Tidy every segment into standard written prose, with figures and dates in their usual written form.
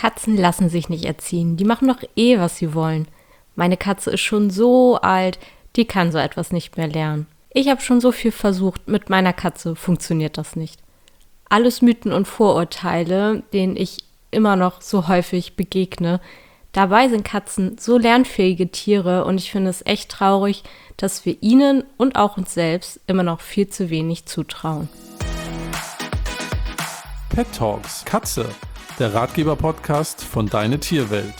Katzen lassen sich nicht erziehen. Die machen doch was sie wollen. Meine Katze ist schon so alt, die kann so etwas nicht mehr lernen. Ich habe schon so viel versucht, mit meiner Katze funktioniert das nicht. Alles Mythen und Vorurteile, denen ich immer noch so häufig begegne. Dabei sind Katzen so lernfähige Tiere und ich finde es echt traurig, dass wir ihnen und auch uns selbst immer noch viel zu wenig zutrauen. Pet Talks Katze, der Ratgeber-Podcast von Deine Tierwelt.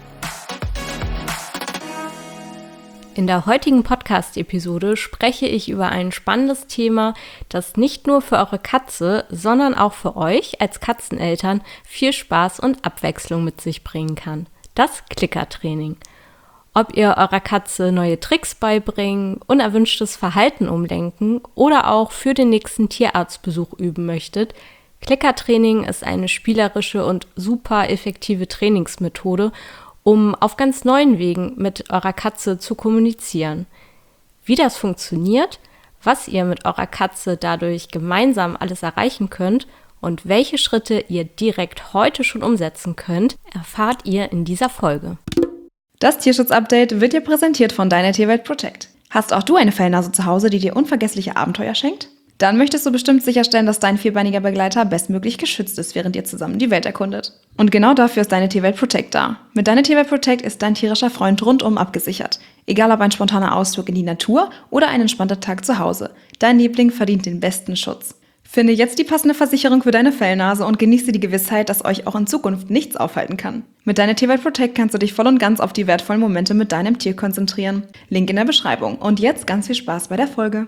In der heutigen Podcast-Episode spreche ich über ein spannendes Thema, das nicht nur für eure Katze, sondern auch für euch als Katzeneltern viel Spaß und Abwechslung mit sich bringen kann. Das Klickertraining. Ob ihr eurer Katze neue Tricks beibringen, unerwünschtes Verhalten umlenken oder auch für den nächsten Tierarztbesuch üben möchtet, Klickertraining ist eine spielerische und super effektive Trainingsmethode, um auf ganz neuen Wegen mit eurer Katze zu kommunizieren. Wie das funktioniert, was ihr mit eurer Katze dadurch gemeinsam alles erreichen könnt und welche Schritte ihr direkt heute schon umsetzen könnt, erfahrt ihr in dieser Folge. Das Tierschutz-Update wird dir präsentiert von Deine Tierwelt Protect. Hast auch du eine Fellnase zu Hause, die dir unvergessliche Abenteuer schenkt? Dann möchtest du bestimmt sicherstellen, dass dein vierbeiniger Begleiter bestmöglich geschützt ist, während ihr zusammen die Welt erkundet. Und genau dafür ist Deine Tierwelt Protect da. Mit Deine Tierwelt Protect ist dein tierischer Freund rundum abgesichert. Egal ob ein spontaner Ausflug in die Natur oder ein entspannter Tag zu Hause. Dein Liebling verdient den besten Schutz. Finde jetzt die passende Versicherung für deine Fellnase und genieße die Gewissheit, dass euch auch in Zukunft nichts aufhalten kann. Mit Deine Tierwelt Protect kannst du dich voll und ganz auf die wertvollen Momente mit deinem Tier konzentrieren. Link in der Beschreibung. Und jetzt ganz viel Spaß bei der Folge.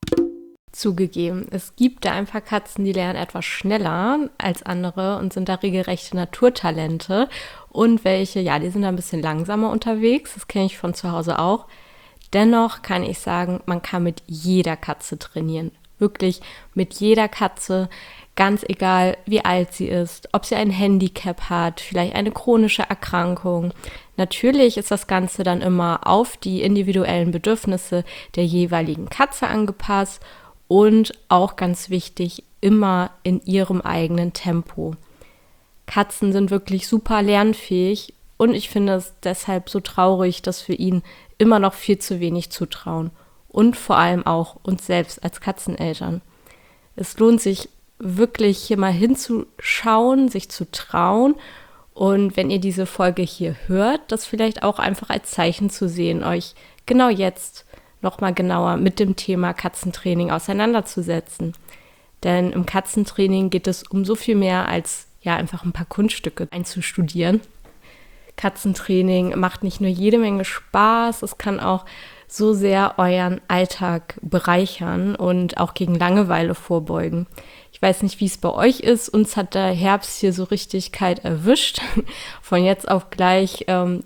Zugegeben, es gibt da ein paar Katzen, die lernen etwas schneller als andere und sind da regelrechte Naturtalente. Und welche, die sind da ein bisschen langsamer unterwegs, das kenne ich von zu Hause auch. Dennoch kann ich sagen, man kann mit jeder Katze trainieren. Wirklich mit jeder Katze, ganz egal wie alt sie ist, ob sie ein Handicap hat, vielleicht eine chronische Erkrankung. Natürlich ist das Ganze dann immer auf die individuellen Bedürfnisse der jeweiligen Katze angepasst. Und auch ganz wichtig, immer in ihrem eigenen Tempo. Katzen sind wirklich super lernfähig und ich finde es deshalb so traurig, dass wir ihnen immer noch viel zu wenig zutrauen. Und vor allem auch uns selbst als Katzeneltern. Es lohnt sich wirklich hier mal hinzuschauen, sich zu trauen und wenn ihr diese Folge hier hört, das vielleicht auch einfach als Zeichen zu sehen, euch genau jetzt nochmal genauer mit dem Thema Katzentraining auseinanderzusetzen. Denn im Katzentraining geht es um so viel mehr als einfach ein paar Kunststücke einzustudieren. Katzentraining macht nicht nur jede Menge Spaß, es kann auch so sehr euren Alltag bereichern und auch gegen Langeweile vorbeugen. Ich weiß nicht, wie es bei euch ist. Uns hat der Herbst hier so richtig kalt erwischt. Von jetzt auf gleich,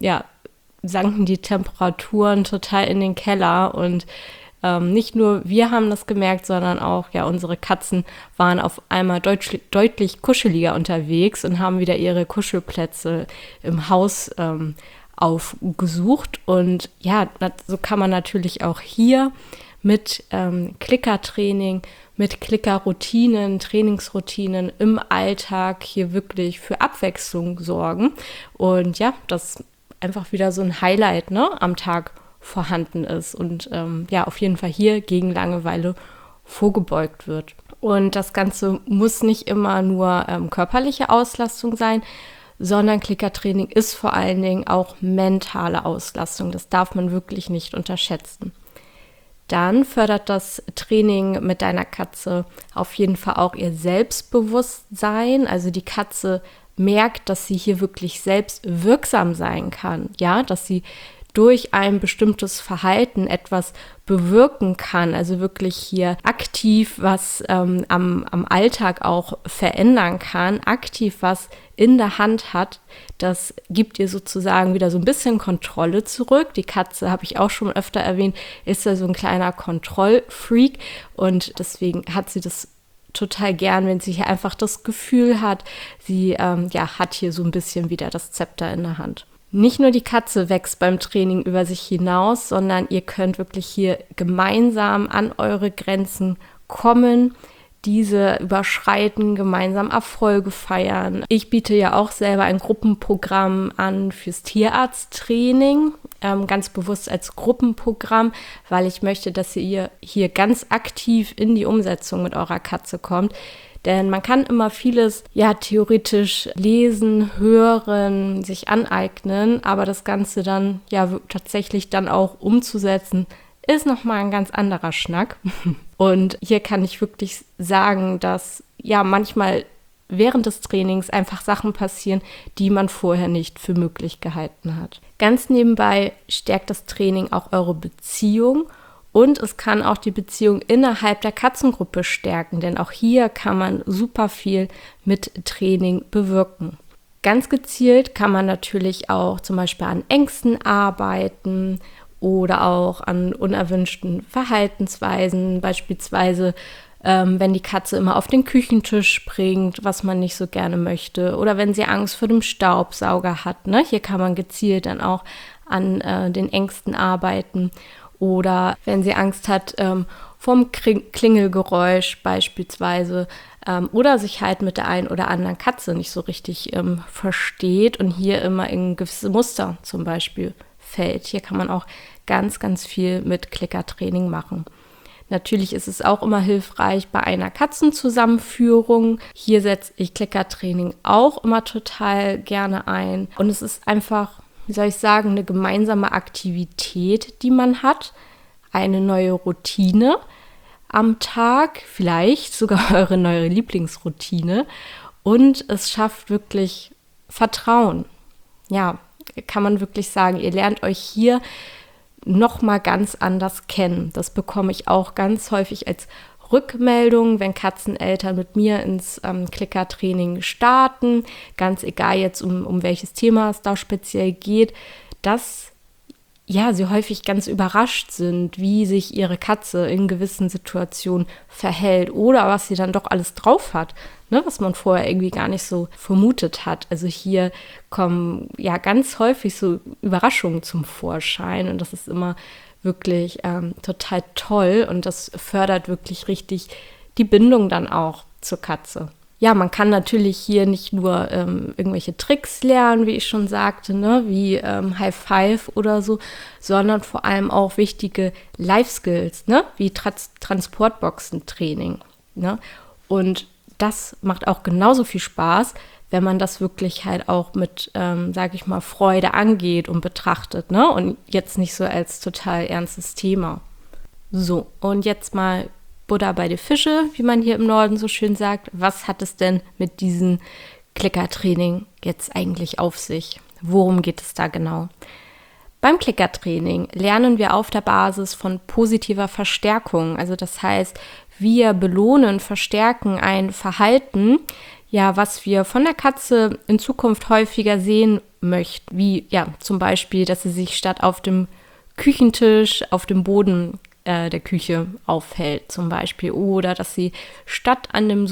sanken die Temperaturen total in den Keller und nicht nur wir haben das gemerkt, sondern auch unsere Katzen waren auf einmal deutlich kuscheliger unterwegs und haben wieder ihre Kuschelplätze im Haus aufgesucht und so kann man natürlich auch hier mit Klickertraining, mit Klickerroutinen, Trainingsroutinen im Alltag hier wirklich für Abwechslung sorgen und das einfach wieder so ein Highlight am Tag vorhanden ist und auf jeden Fall hier gegen Langeweile vorgebeugt wird. Und das Ganze muss nicht immer nur körperliche Auslastung sein, sondern Klickertraining ist vor allen Dingen auch mentale Auslastung. Das darf man wirklich nicht unterschätzen. Dann fördert das Training mit deiner Katze auf jeden Fall auch ihr Selbstbewusstsein. Also die Katze merkt, dass sie hier wirklich selbst wirksam sein kann, dass sie durch ein bestimmtes Verhalten etwas bewirken kann, also wirklich hier aktiv was am Alltag auch verändern kann, aktiv was in der Hand hat, das gibt ihr sozusagen wieder so ein bisschen Kontrolle zurück. Die Katze, habe ich auch schon öfter erwähnt, ist ja so ein kleiner Kontrollfreak und deswegen hat sie das total gern, wenn sie hier einfach das Gefühl hat, sie hat hier so ein bisschen wieder das Zepter in der Hand. Nicht nur die Katze wächst beim Training über sich hinaus, sondern ihr könnt wirklich hier gemeinsam an eure Grenzen kommen. diese überschreiten, gemeinsam Erfolge feiern. Ich biete ja auch selber ein Gruppenprogramm an fürs Tierarzttraining, ganz bewusst als Gruppenprogramm, weil ich möchte, dass ihr hier ganz aktiv in die Umsetzung mit eurer Katze kommt. Denn man kann immer vieles theoretisch lesen, hören, sich aneignen, aber das Ganze dann tatsächlich dann auch umzusetzen, ist nochmal ein ganz anderer Schnack. Und hier kann ich wirklich sagen, dass manchmal während des Trainings einfach Sachen passieren, die man vorher nicht für möglich gehalten hat. Ganz nebenbei stärkt das Training auch eure Beziehung. Und es kann auch die Beziehung innerhalb der Katzengruppe stärken, denn auch hier kann man super viel mit Training bewirken. Ganz gezielt kann man natürlich auch zum Beispiel an Ängsten arbeiten oder auch an unerwünschten Verhaltensweisen, beispielsweise wenn die Katze immer auf den Küchentisch springt, was man nicht so gerne möchte, oder wenn sie Angst vor dem Staubsauger hat. Ne? Hier kann man gezielt dann auch an den Ängsten arbeiten. Oder wenn sie Angst hat vom Klingelgeräusch beispielsweise oder sich halt mit der einen oder anderen Katze nicht so richtig versteht und hier immer in gewisse Muster zum Beispiel fällt. Hier kann man auch ganz, ganz viel mit Klickertraining machen. Natürlich ist es auch immer hilfreich bei einer Katzenzusammenführung. Hier setze ich Klickertraining auch immer total gerne ein. Und es ist einfach, wie soll ich sagen, eine gemeinsame Aktivität, die man hat, eine neue Routine am Tag, vielleicht sogar eure neue Lieblingsroutine, und es schafft wirklich Vertrauen. Ja, kann man wirklich sagen, ihr lernt euch hier nochmal ganz anders kennen. Das bekomme ich auch ganz häufig als Rückmeldung, wenn Katzeneltern mit mir ins Klickertraining starten, ganz egal jetzt um welches Thema es da speziell geht, dass sie häufig ganz überrascht sind, wie sich ihre Katze in gewissen Situationen verhält oder was sie dann doch alles drauf hat, ne, was man vorher irgendwie gar nicht so vermutet hat. Also hier kommen ganz häufig so Überraschungen zum Vorschein und das ist immer wirklich total toll und das fördert wirklich richtig die Bindung dann auch zur Katze. Ja, man kann natürlich hier nicht nur irgendwelche Tricks lernen, wie ich schon sagte, ne, wie High Five oder so, sondern vor allem auch wichtige Life-Skills, ne, wie Transportboxen-Training. Ne? Und das macht auch genauso viel Spaß, wenn man das wirklich halt auch mit, Freude angeht und betrachtet, ne? Und jetzt nicht so als total ernstes Thema. So, und jetzt mal Butter bei die Fische, wie man hier im Norden so schön sagt. Was hat es denn mit diesem Klickertraining jetzt eigentlich auf sich? Worum geht es da genau? Beim Klickertraining lernen wir auf der Basis von positiver Verstärkung. Also das heißt, wir belohnen, verstärken ein Verhalten, was wir von der Katze in Zukunft häufiger sehen möchten. Wie zum Beispiel, dass sie sich statt auf dem Küchentisch auf dem Boden der Küche aufhält zum Beispiel, oder dass sie statt an der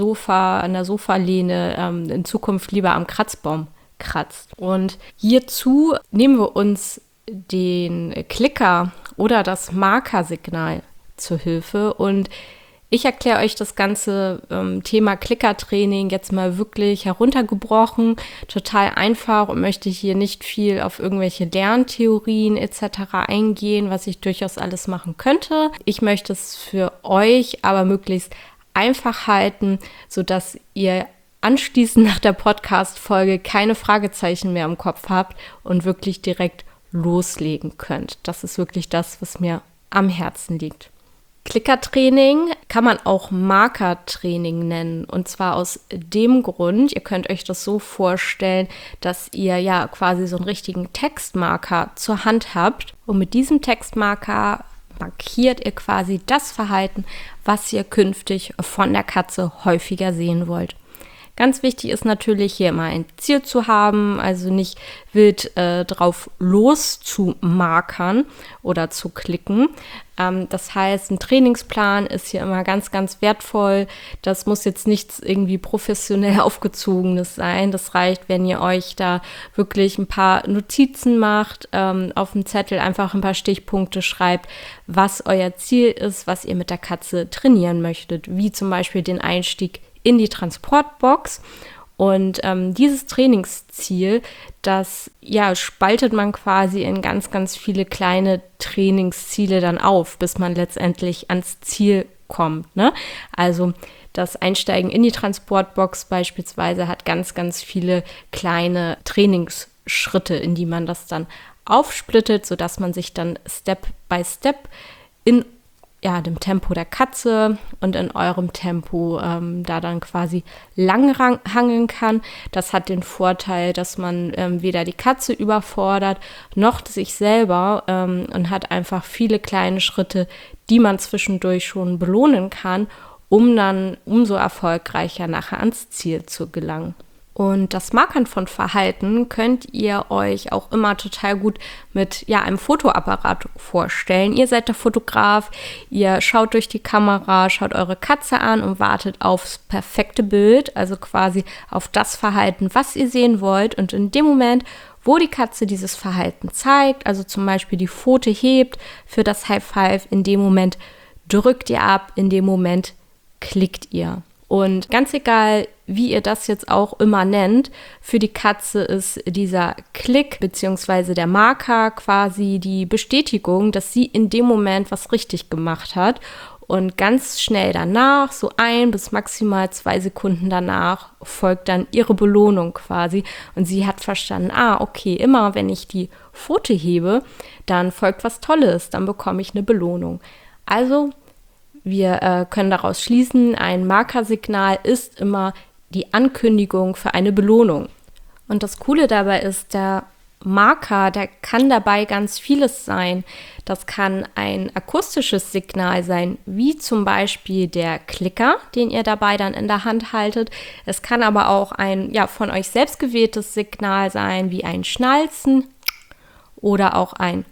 Sofalehne in Zukunft lieber am Kratzbaum kratzt. Und hierzu nehmen wir uns den Klicker oder das Markersignal zur Hilfe und ich erkläre euch das ganze Thema Klickertraining jetzt mal wirklich heruntergebrochen, total einfach und möchte hier nicht viel auf irgendwelche Lerntheorien etc. eingehen, was ich durchaus alles machen könnte. Ich möchte es für euch aber möglichst einfach halten, sodass ihr anschließend nach der Podcast-Folge keine Fragezeichen mehr im Kopf habt und wirklich direkt loslegen könnt. Das ist wirklich das, was mir am Herzen liegt. Klickertraining kann man auch Markertraining nennen und zwar aus dem Grund, ihr könnt euch das so vorstellen, dass ihr quasi so einen richtigen Textmarker zur Hand habt und mit diesem Textmarker markiert ihr quasi das Verhalten, was ihr künftig von der Katze häufiger sehen wollt. Ganz wichtig ist natürlich hier immer ein Ziel zu haben, also nicht wild drauf los zu markern oder zu klicken. Das heißt, ein Trainingsplan ist hier immer ganz, ganz wertvoll. Das muss jetzt nichts irgendwie professionell aufgezogenes sein. Das reicht, wenn ihr euch da wirklich ein paar Notizen macht, auf dem Zettel einfach ein paar Stichpunkte schreibt, was euer Ziel ist, was ihr mit der Katze trainieren möchtet, wie zum Beispiel den Einstieg in die Transportbox. Und dieses Trainingsziel, das spaltet man quasi in ganz, ganz viele kleine Trainingsziele dann auf, bis man letztendlich ans Ziel kommt, ne? Also das Einsteigen in die Transportbox beispielsweise hat ganz, ganz viele kleine Trainingsschritte, in die man das dann aufsplittet, sodass man sich dann Step by Step in dem Tempo der Katze und in eurem Tempo da dann quasi langhangeln kann. Das hat den Vorteil, dass man weder die Katze überfordert, noch sich selber und hat einfach viele kleine Schritte, die man zwischendurch schon belohnen kann, um dann umso erfolgreicher nachher ans Ziel zu gelangen. Und das Markern von Verhalten könnt ihr euch auch immer total gut mit einem Fotoapparat vorstellen. Ihr seid der Fotograf, ihr schaut durch die Kamera, schaut eure Katze an und wartet aufs perfekte Bild, also quasi auf das Verhalten, was ihr sehen wollt. Und in dem Moment, wo die Katze dieses Verhalten zeigt, also zum Beispiel die Pfote hebt für das High Five, in dem Moment drückt ihr ab, in dem Moment klickt ihr. Und ganz egal, wie ihr das jetzt auch immer nennt, für die Katze ist dieser Klick bzw. der Marker quasi die Bestätigung, dass sie in dem Moment was richtig gemacht hat. Und ganz schnell danach, so 1 bis maximal 2 Sekunden danach, folgt dann ihre Belohnung quasi. Und sie hat verstanden, okay, immer wenn ich die Pfote hebe, dann folgt was Tolles, dann bekomme ich eine Belohnung. Also wir können daraus schließen, ein Markersignal ist immer die Ankündigung für eine Belohnung. Und das Coole dabei ist, der Marker, der kann dabei ganz vieles sein. Das kann ein akustisches Signal sein, wie zum Beispiel der Klicker, den ihr dabei dann in der Hand haltet. Es kann aber auch ein von euch selbst gewähltes Signal sein, wie ein Schnalzen oder auch ein.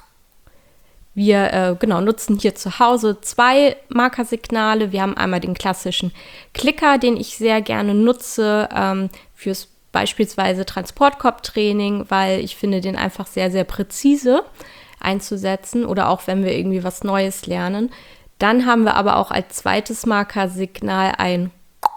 Wir nutzen hier zu Hause 2 Markersignale. Wir haben einmal den klassischen Klicker, den ich sehr gerne nutze fürs beispielsweise Transportkorbtraining, weil ich finde den einfach sehr, sehr präzise einzusetzen oder auch wenn wir irgendwie was Neues lernen. Dann haben wir aber auch als zweites Markersignal ein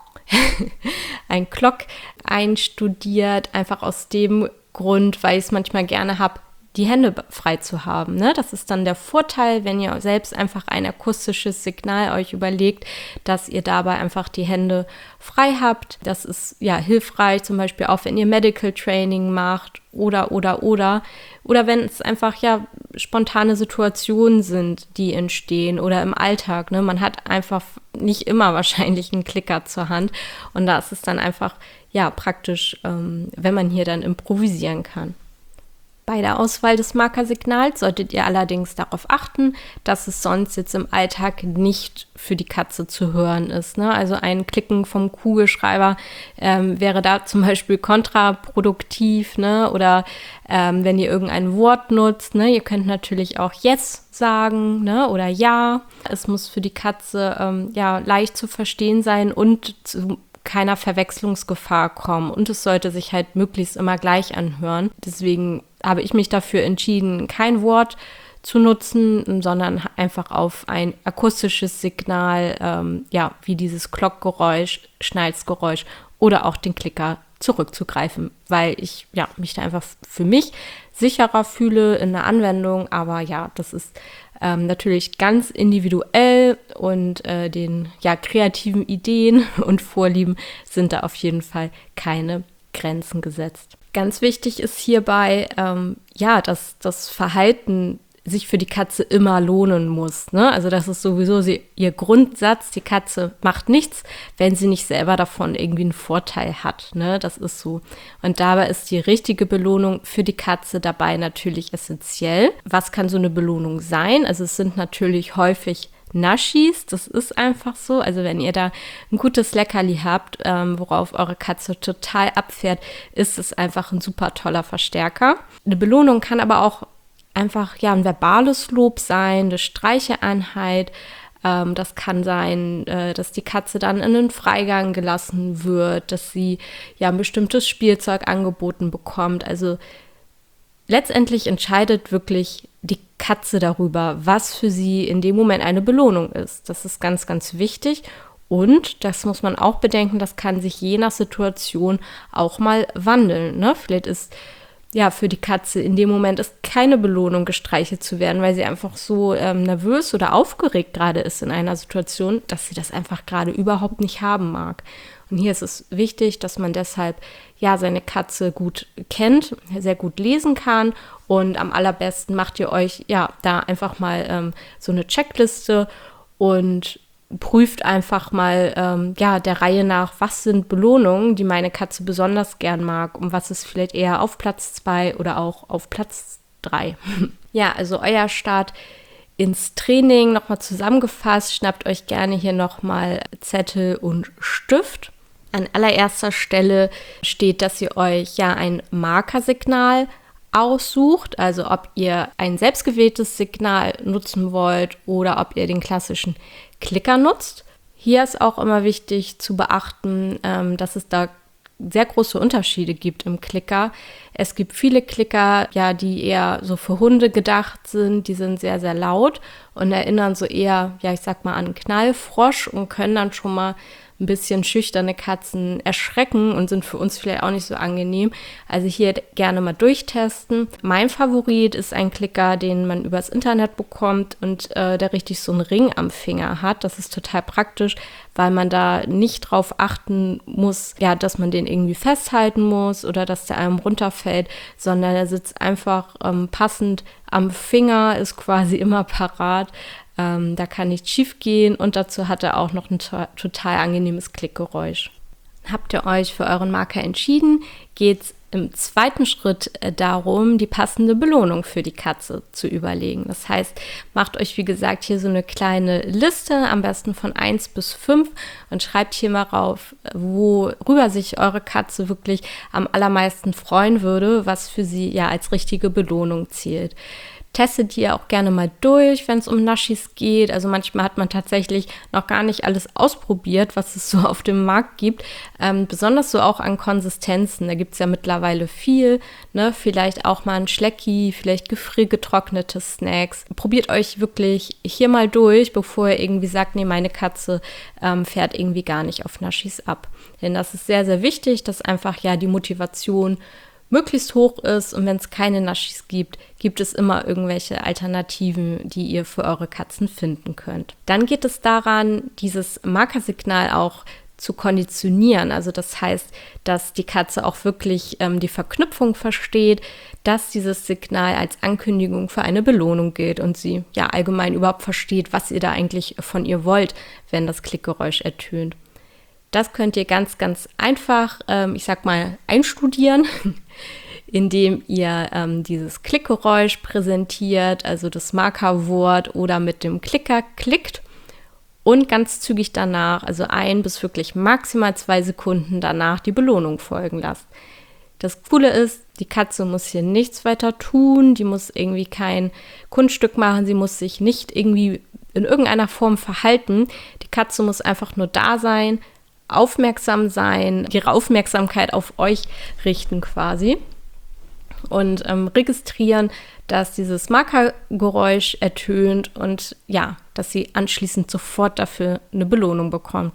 Klock einstudiert, einfach aus dem Grund, weil ich es manchmal gerne habe, die Hände frei zu haben, ne? Das ist dann der Vorteil, wenn ihr selbst einfach ein akustisches Signal euch überlegt, dass ihr dabei einfach die Hände frei habt. Das ist hilfreich, zum Beispiel auch, wenn ihr Medical Training macht oder wenn es einfach spontane Situationen sind, die entstehen oder im Alltag, ne? Man hat einfach nicht immer wahrscheinlich einen Klicker zur Hand und da ist es dann einfach praktisch, wenn man hier dann improvisieren kann. Bei der Auswahl des Markersignals solltet ihr allerdings darauf achten, dass es sonst jetzt im Alltag nicht für die Katze zu hören ist, ne? Also ein Klicken vom Kugelschreiber wäre da zum Beispiel kontraproduktiv, ne? Oder wenn ihr irgendein Wort nutzt, ne? Ihr könnt natürlich auch Yes sagen, ne? Oder Ja. Es muss für die Katze leicht zu verstehen sein und zu keiner Verwechslungsgefahr kommen. Und es sollte sich halt möglichst immer gleich anhören. Deswegen habe ich mich dafür entschieden, kein Wort zu nutzen, sondern einfach auf ein akustisches Signal, wie dieses Glockgeräusch, Schnalzgeräusch oder auch den Klicker zurückzugreifen, weil ich mich da einfach für mich sicherer fühle in der Anwendung. Aber das ist natürlich ganz individuell und den kreativen Ideen und Vorlieben sind da auf jeden Fall keine Grenzen gesetzt. Ganz wichtig ist hierbei, dass das Verhalten sich für die Katze immer lohnen muss, ne? Also das ist sowieso ihr Grundsatz, die Katze macht nichts, wenn sie nicht selber davon irgendwie einen Vorteil hat, ne? Das ist so. Und dabei ist die richtige Belohnung für die Katze dabei natürlich essentiell. Was kann so eine Belohnung sein? Also es sind natürlich häufig Naschis. Das ist einfach so. Also wenn ihr da ein gutes Leckerli habt, worauf eure Katze total abfährt, ist es einfach ein super toller Verstärker. Eine Belohnung kann aber auch einfach ein verbales Lob sein, eine Streicheeinheit. Das kann sein, dass die Katze dann in einen Freigang gelassen wird, dass sie ein bestimmtes Spielzeug angeboten bekommt. Also letztendlich entscheidet wirklich die Katze darüber, was für sie in dem Moment eine Belohnung ist. Das ist ganz, ganz wichtig. Und das muss man auch bedenken, das kann sich je nach Situation auch mal wandeln. Ne? Vielleicht ist für die Katze in dem Moment ist keine Belohnung, gestreichelt zu werden, weil sie einfach so nervös oder aufgeregt gerade ist in einer Situation, dass sie das einfach gerade überhaupt nicht haben mag. Und hier ist es wichtig, dass man deshalb seine Katze gut kennt, sehr gut lesen kann, und am allerbesten macht ihr euch da einfach mal so eine Checkliste und prüft einfach mal der Reihe nach, was sind Belohnungen, die meine Katze besonders gern mag und was ist vielleicht eher auf Platz 2 oder auch auf Platz 3. Also euer Start ins Training nochmal zusammengefasst. Schnappt euch gerne hier nochmal Zettel und Stift. An allererster Stelle steht, dass ihr euch ein Markersignal aussucht, also ob ihr ein selbstgewähltes Signal nutzen wollt oder ob ihr den klassischen Klicker nutzt. Hier ist auch immer wichtig zu beachten, dass es da sehr große Unterschiede gibt im Klicker. Es gibt viele Klicker, die eher so für Hunde gedacht sind, die sind sehr, sehr laut und erinnern so eher, ich sag mal, an Knallfrosch und können dann schon mal ein bisschen schüchterne Katzen erschrecken und sind für uns vielleicht auch nicht so angenehm. Also hier gerne mal durchtesten. Mein Favorit ist ein Klicker, den man übers Internet bekommt und der richtig so einen Ring am Finger hat. Das ist total praktisch, weil man da nicht drauf achten muss, dass man den irgendwie festhalten muss oder dass der einem runterfällt, sondern er sitzt einfach passend am Finger, ist quasi immer parat. Da kann nichts schief gehen und dazu hat er auch noch ein total angenehmes Klickgeräusch. Habt ihr euch für euren Marker entschieden, geht es im zweiten Schritt darum, die passende Belohnung für die Katze zu überlegen. Das heißt, macht euch, wie gesagt, hier so eine kleine Liste, am besten von 1 bis 5 und schreibt hier mal rauf, worüber sich eure Katze wirklich am allermeisten freuen würde, was für sie als richtige Belohnung zählt. Testet die auch gerne mal durch, wenn es um Naschis geht. Also manchmal hat man tatsächlich noch gar nicht alles ausprobiert, was es so auf dem Markt gibt. Besonders so auch an Konsistenzen. Da gibt es ja mittlerweile viel. Ne? Vielleicht auch mal ein Schlecki, vielleicht gefriergetrocknete Snacks. Probiert euch wirklich hier mal durch, bevor ihr irgendwie sagt, nee, meine Katze fährt irgendwie gar nicht auf Naschis ab. Denn das ist sehr, sehr wichtig, dass einfach die Motivation möglichst hoch ist, und wenn es keine Naschis gibt, gibt es immer irgendwelche Alternativen, die ihr für eure Katzen finden könnt. Dann geht es daran, dieses Markersignal auch zu konditionieren. Also das heißt, dass die Katze auch wirklich die Verknüpfung versteht, dass dieses Signal als Ankündigung für eine Belohnung gilt und sie allgemein überhaupt versteht, was ihr da eigentlich von ihr wollt, wenn das Klickgeräusch ertönt. Das könnt ihr ganz, ganz einfach, einstudieren, indem ihr dieses Klickgeräusch präsentiert, also das Markerwort, oder mit dem Klicker klickt und ganz zügig danach, also 1 bis wirklich maximal 2 Sekunden danach, die Belohnung folgen lasst. Das Coole ist, die Katze muss hier nichts weiter tun, die muss irgendwie kein Kunststück machen, sie muss sich nicht irgendwie in irgendeiner Form verhalten. Die Katze muss einfach nur da sein, aufmerksam sein, ihre Aufmerksamkeit auf euch richten quasi und registrieren, dass dieses Markergeräusch ertönt und dass sie anschließend sofort dafür eine Belohnung bekommt.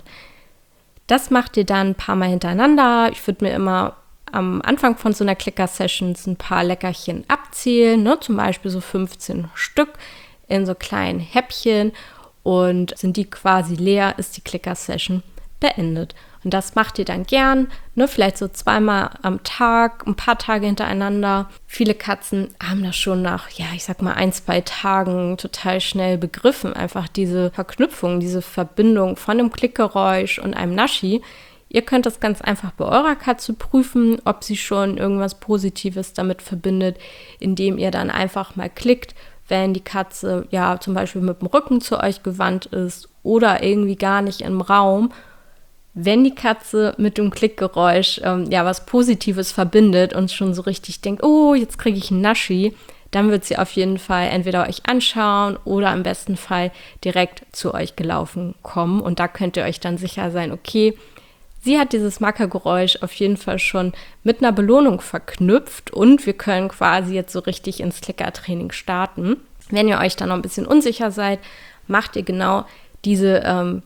Das macht ihr dann ein paar Mal hintereinander. Ich würde mir immer am Anfang von so einer Clicker-Sessions ein paar Leckerchen abzählen, ne? Zum Beispiel so 15 Stück in so kleinen Häppchen, und sind die quasi leer, ist die Clicker-Session beendet. Und das macht ihr dann gern, ne? Vielleicht so 2-mal am Tag, ein paar Tage hintereinander. Viele Katzen haben das schon nach, 1-2 Tagen total schnell begriffen. Einfach diese Verknüpfung, diese Verbindung von einem Klickgeräusch und einem Naschi. Ihr könnt das ganz einfach bei eurer Katze prüfen, ob sie schon irgendwas Positives damit verbindet, indem ihr dann einfach mal klickt, wenn die Katze ja zum Beispiel mit dem Rücken zu euch gewandt ist oder irgendwie gar nicht im Raum. Wenn die Katze mit dem Klickgeräusch was Positives verbindet und schon so richtig denkt, oh, jetzt kriege ich einen Naschi, dann wird sie auf jeden Fall entweder euch anschauen oder im besten Fall direkt zu euch gelaufen kommen. Und da könnt ihr euch dann sicher sein, okay, sie hat dieses Mackergeräusch auf jeden Fall schon mit einer Belohnung verknüpft und wir können quasi jetzt so richtig ins Klickertraining starten. Wenn ihr euch dann noch ein bisschen unsicher seid, macht ihr genau diese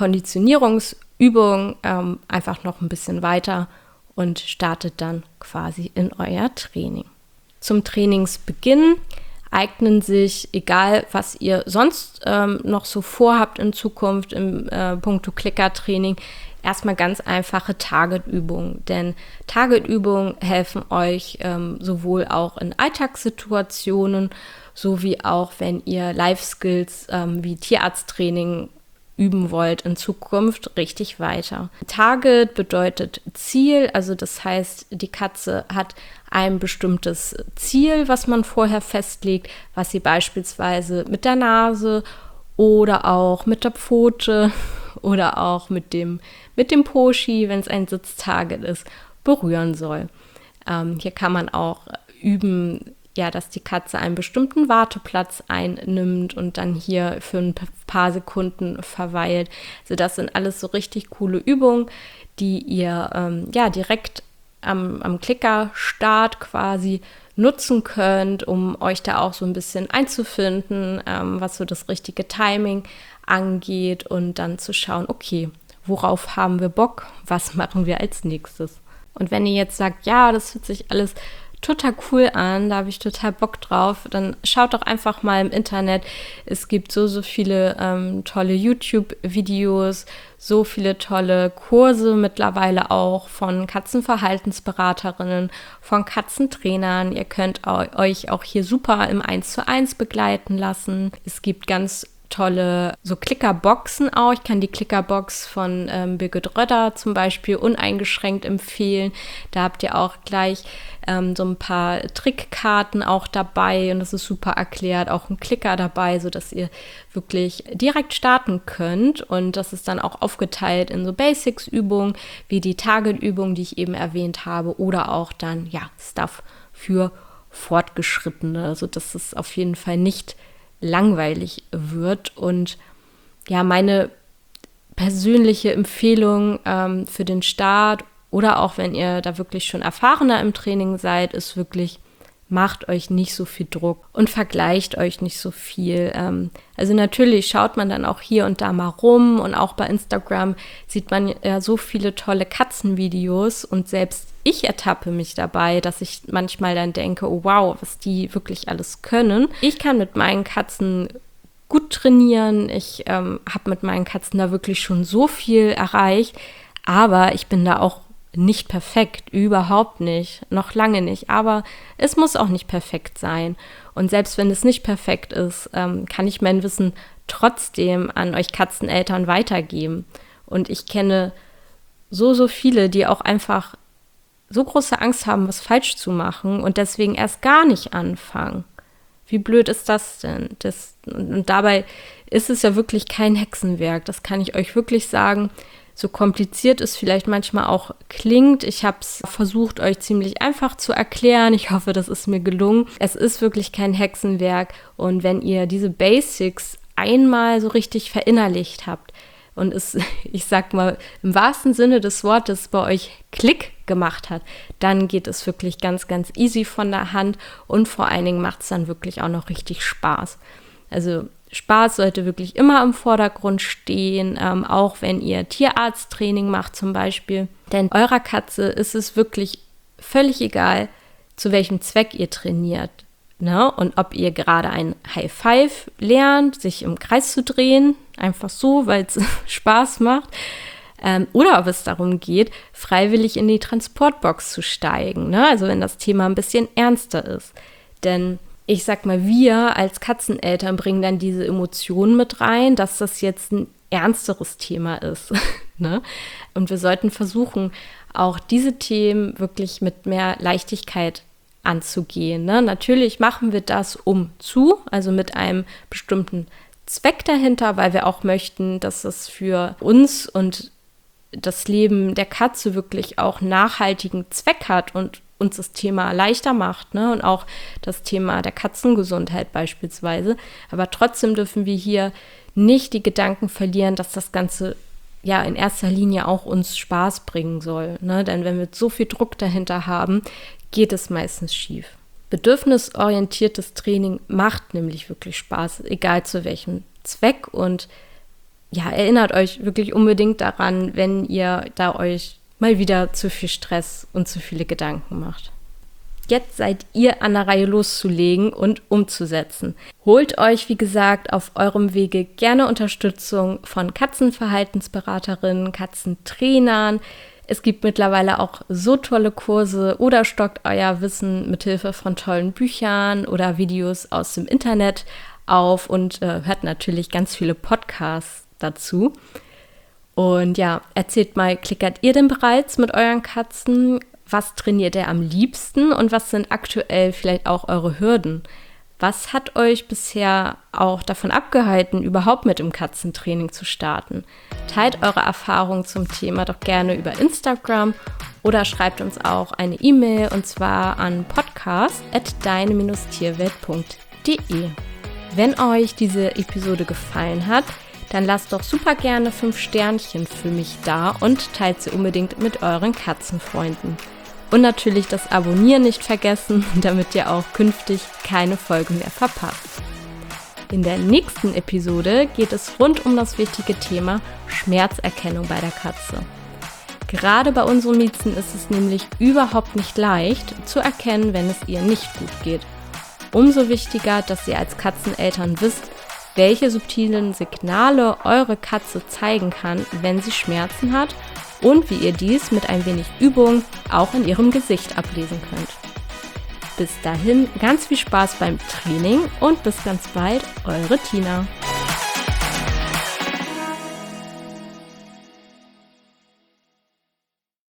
Konditionierungsübung einfach noch ein bisschen weiter und startet dann quasi in euer Training. Zum Trainingsbeginn eignen sich, egal was ihr sonst noch so vorhabt in Zukunft im puncto Klickertraining, erstmal ganz einfache Targetübungen. Denn Targetübungen helfen euch sowohl auch in Alltagssituationen, sowie auch, wenn ihr Life-Skills wie Tierarzttraining üben wollt in Zukunft, richtig weiter. Target bedeutet Ziel, also das heißt, die Katze hat ein bestimmtes Ziel, was man vorher festlegt, was sie beispielsweise mit der Nase oder auch mit der Pfote oder auch mit dem Poschi, wenn es ein Sitztarget ist, berühren soll. Hier kann man auch üben, dass die Katze einen bestimmten Warteplatz einnimmt und dann hier für ein paar Sekunden verweilt. Also das sind alles so richtig coole Übungen, die ihr direkt am Klickerstart quasi nutzen könnt, um euch da auch so ein bisschen einzufinden, was so das richtige Timing angeht und dann zu schauen, okay, worauf haben wir Bock, was machen wir als nächstes? Und wenn ihr jetzt sagt, ja, das hört sich alles total cool an, da habe ich total Bock drauf, dann schaut doch einfach mal im Internet. Es gibt so viele tolle YouTube-Videos, so viele tolle Kurse mittlerweile auch von Katzenverhaltensberaterinnen, von Katzentrainern. Ihr könnt euch auch hier super im 1:1 begleiten lassen. Es gibt ganz tolle so Klickerboxen auch. Ich kann die Klickerbox von Birgit Röder zum Beispiel uneingeschränkt empfehlen. Da habt ihr auch gleich so ein paar Trickkarten auch dabei und das ist super erklärt, auch ein Klicker dabei, sodass ihr wirklich direkt starten könnt und das ist dann auch aufgeteilt in so Basics-Übungen, wie die Target-Übungen, die ich eben erwähnt habe oder auch dann, Stuff für Fortgeschrittene, sodass es auf jeden Fall nicht langweilig wird und meine persönliche Empfehlung für den Start oder auch wenn ihr da wirklich schon erfahrener im Training seid, ist wirklich, macht euch nicht so viel Druck und vergleicht euch nicht so viel. Also natürlich schaut man dann auch hier und da mal rum und auch bei Instagram sieht man ja so viele tolle Katzenvideos und selbst ich ertappe mich dabei, dass ich manchmal dann denke, oh wow, was die wirklich alles können. Ich kann mit meinen Katzen gut trainieren, ich habe mit meinen Katzen da wirklich schon so viel erreicht, aber ich bin da auch nicht perfekt, überhaupt nicht, noch lange nicht, aber es muss auch nicht perfekt sein. Und selbst wenn es nicht perfekt ist, kann ich mein Wissen trotzdem an euch Katzeneltern weitergeben. Und ich kenne so viele, die auch einfach so große Angst haben, was falsch zu machen und deswegen erst gar nicht anfangen. Wie blöd ist das denn? Und dabei ist es ja wirklich kein Hexenwerk, das kann ich euch wirklich sagen. So kompliziert es vielleicht manchmal auch klingt. Ich habe es versucht, euch ziemlich einfach zu erklären. Ich hoffe, das ist mir gelungen. Es ist wirklich kein Hexenwerk. Und wenn ihr diese Basics einmal so richtig verinnerlicht habt und es, ich sag mal, im wahrsten Sinne des Wortes bei euch Klick gemacht hat, dann geht es wirklich ganz, ganz easy von der Hand und vor allen Dingen macht es dann wirklich auch noch richtig Spaß. Also Spaß sollte wirklich immer im Vordergrund stehen, auch wenn ihr Tierarzttraining macht zum Beispiel. Denn eurer Katze ist es wirklich völlig egal, zu welchem Zweck ihr trainiert. Ne? Und ob ihr gerade ein High Five lernt, sich im Kreis zu drehen, einfach so, weil es Spaß macht. Oder ob es darum geht, freiwillig in die Transportbox zu steigen. Ne? Also wenn das Thema ein bisschen ernster ist. Denn ich sag mal, wir als Katzeneltern bringen dann diese Emotionen mit rein, dass das jetzt ein ernsteres Thema ist. Ne? Und wir sollten versuchen, auch diese Themen wirklich mit mehr Leichtigkeit anzugehen. Ne? Natürlich machen wir das also mit einem bestimmten Zweck dahinter, weil wir auch möchten, dass es für uns und das Leben der Katze wirklich auch nachhaltigen Zweck hat und uns das Thema leichter macht, ne? Und auch das Thema der Katzengesundheit beispielsweise. Aber trotzdem dürfen wir hier nicht die Gedanken verlieren, dass das Ganze ja in erster Linie auch uns Spaß bringen soll, ne? Denn wenn wir so viel Druck dahinter haben, geht es meistens schief. Bedürfnisorientiertes Training macht nämlich wirklich Spaß, egal zu welchem Zweck. Und ja, erinnert euch wirklich unbedingt daran, wenn ihr da euch mal wieder zu viel Stress und zu viele Gedanken macht. Jetzt seid ihr an der Reihe loszulegen und umzusetzen. Holt euch, wie gesagt, auf eurem Wege gerne Unterstützung von Katzenverhaltensberaterinnen, Katzentrainern. Es gibt mittlerweile auch so tolle Kurse oder stockt euer Wissen mithilfe von tollen Büchern oder Videos aus dem Internet auf und hört natürlich ganz viele Podcasts dazu. Und ja, erzählt mal, klickert ihr denn bereits mit euren Katzen? Was trainiert ihr am liebsten und was sind aktuell vielleicht auch eure Hürden? Was hat euch bisher auch davon abgehalten, überhaupt mit dem Katzentraining zu starten? Teilt eure Erfahrungen zum Thema doch gerne über Instagram oder schreibt uns auch eine E-Mail und zwar an podcast@deine-tierwelt.de. Wenn euch diese Episode gefallen hat, dann lasst doch super gerne 5 Sternchen für mich da und teilt sie unbedingt mit euren Katzenfreunden. Und natürlich das Abonnieren nicht vergessen, damit ihr auch künftig keine Folge mehr verpasst. In der nächsten Episode geht es rund um das wichtige Thema Schmerzerkennung bei der Katze. Gerade bei unseren Miezen ist es nämlich überhaupt nicht leicht zu erkennen, wenn es ihr nicht gut geht. Umso wichtiger, dass ihr als Katzeneltern wisst, welche subtilen Signale eure Katze zeigen kann, wenn sie Schmerzen hat und wie ihr dies mit ein wenig Übung auch in ihrem Gesicht ablesen könnt. Bis dahin ganz viel Spaß beim Training und bis ganz bald, eure Tina.